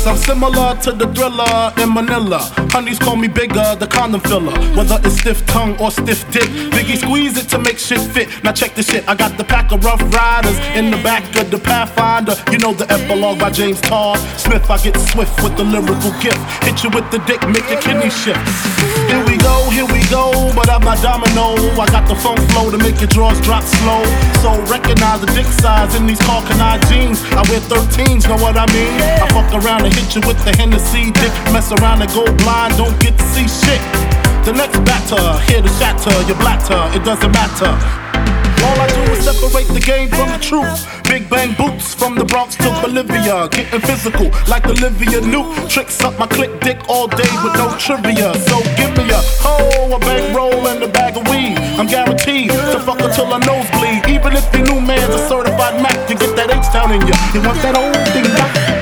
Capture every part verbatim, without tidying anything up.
Yes, I'm similar to the Thriller in Manila. Honeys call me bigger, the condom filler. Whether it's stiff tongue or stiff dick, Biggie squeeze it to make shit fit. Now check this shit, I got the pack of Rough Riders in the back of the Pathfinder. You know the epilogue by James Todd Smith. I get swift with the lyrical gift. Hit you with the dick, make your kidney shift. Here we go, here we go, but I'm not domino. I got the funk flow to make your drawers drop slow. So recognize the dick size in these Carcanine jeans. I wear thirteens, know what I mean? I fuck around and hit you with the Hennessy dick. Mess around and go blind, don't get to see shit. The next batter, here to shatter your blatter, it doesn't matter. All I do is separate the game from the truth. Big bang boots from the Bronx to Bolivia. Getting physical like Olivia Newt. Tricks up my click dick all day with no trivia. So give me a hoe, a bankroll, and a bag of weed. I'm guaranteed to fuck her till her nose bleed. Even if your new man's a certified Mac, you get that H-Town in you. You want that old thing back?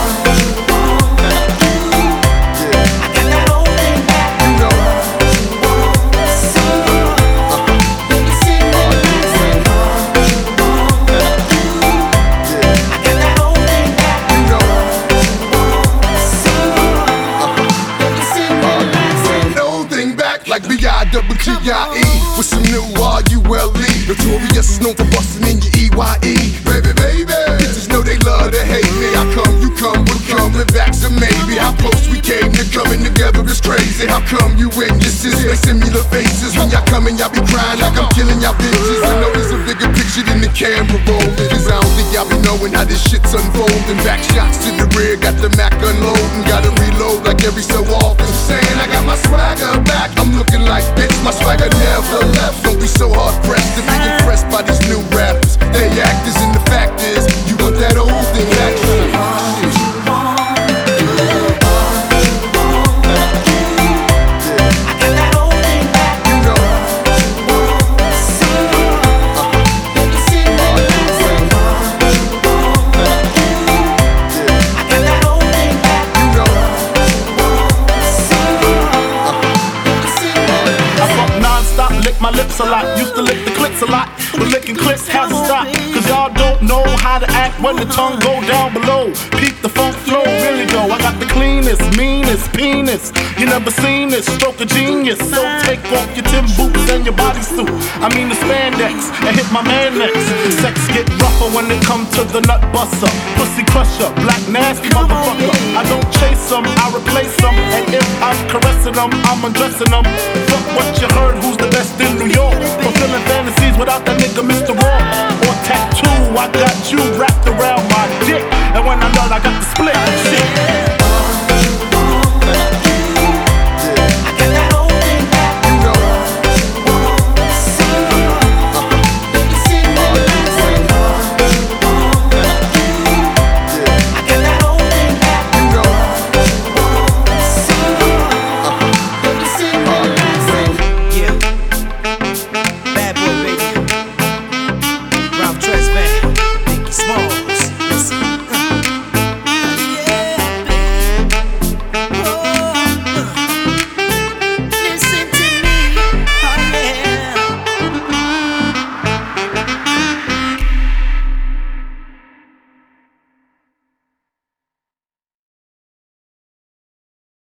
Like B I double G I E with some new R U L E. Notorious, known for bustin' in your E Y E. Baby, baby, bitches know they love to hate me. How come you come, we're coming back, so maybe. How close we came to coming together is crazy. How come you and your sis make similar faces? When y'all coming, y'all be crying like I'm killing y'all bitches. I know there's a bigger picture than the camera roll. Cause I don't think y'all be knowing how this shit's unfolding. Back shots to the rear, got the Mac unloading. Gotta reload like every so often. Saying I got my swagger back, I'm looking like bitch, my swagger never left. Don't be so hard pressed to be impressed by these new rappers. They actors and the fact is, you want that old thing back. My lips a lot, used to lick the clips a lot, but licking clips has to stop. Cause y'all don't know how to act when the tongue go down below. Peep the funk flow, really go. I got the cleanest, meanest penis. You never seen this, stroke of genius. So take off your Tim boots and your bodysuit. I mean the spandex, and hit my man next. Sex get rougher when it come to the nut buster. Pussy crusher, black nasty motherfucker. I don't chase them, I replace them. And if I'm caressing them, I'm undressing them. Fuck what you heard, who's the best in New York? Fulfilling fantasies without that nigga Mister Raw. Or tattoo, I got you wrapped around my dick. And when I'm done, I got the split shit.